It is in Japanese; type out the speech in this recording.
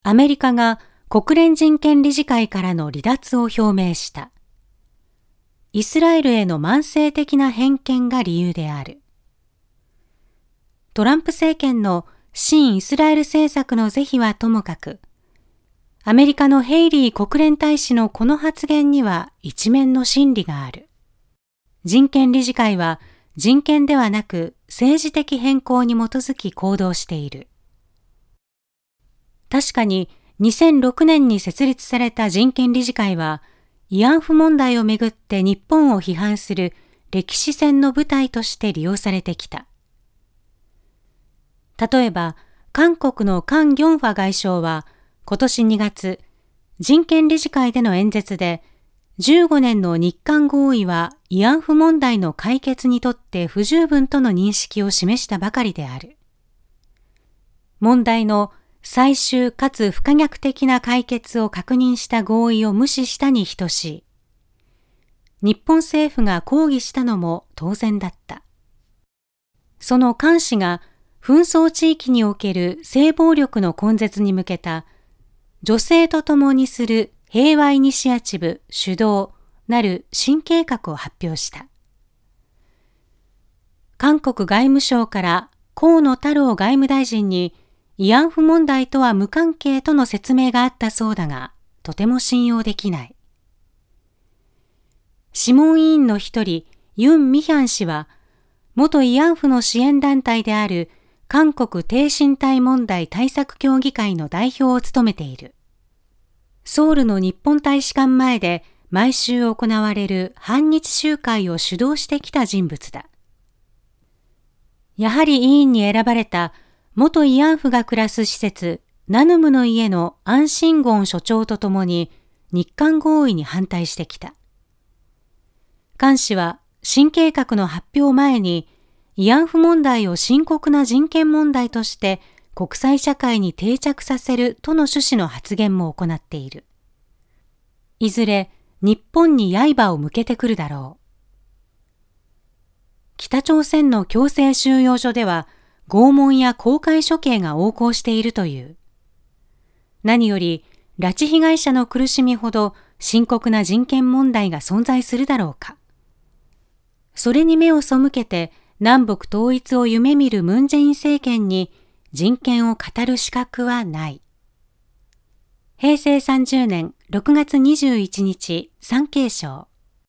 アメリカが国連人権理事会からの離脱を表明した。イスラエルへの慢性的な偏見が理由である。トランプ政権の親イスラエル政策の是非はともかく、アメリカのヘイリー国連大使のこの発言には一面の真理がある。人権理事会は人権ではなく政治的偏向に基づき行動している。確かに2006年に設立された人権理事会は、慰安婦問題をめぐって日本を批判する歴史戦の舞台として利用されてきた。例えば、韓国のカン・ギョンファ外相は今年2月、人権理事会での演説で、15年の日韓合意は慰安婦問題の解決にとって不十分との認識を示したばかりである。問題の最終かつ不可逆的な解決を確認した合意を無視したに等しい。日本政府が抗議したのも当然だった。そのカン氏が紛争地域における性暴力の根絶に向けた女性と共にする平和イニシアチブ主導なる新計画を発表した。韓国外務省から河野太郎外務大臣に慰安婦問題とは無関係との説明があったそうだが、とても信用できない。諮問委員の一人、ユン・ミヒャン氏は、元慰安婦の支援団体である韓国低身体問題対策協議会の代表を務めている。ソウルの日本大使館前で毎週行われる反日集会を主導してきた人物だ。やはり委員に選ばれた元慰安婦が暮らす施設ナヌムの家のアン・シンゴン所長とともに日韓合意に反対してきた。カン氏は新計画の発表前に慰安婦問題を深刻な人権問題として国際社会に定着させるとの趣旨の発言も行っている。いずれ日本に刃を向けてくるだろう。北朝鮮の強制収容所では拷問や公開処刑が横行しているという。何より拉致被害者の苦しみほど深刻な人権問題が存在するだろうか。それに目を背けて南北統一を夢見るムン・ジェイン政権に人権を語る資格はない。平成30年6月21日、産経省。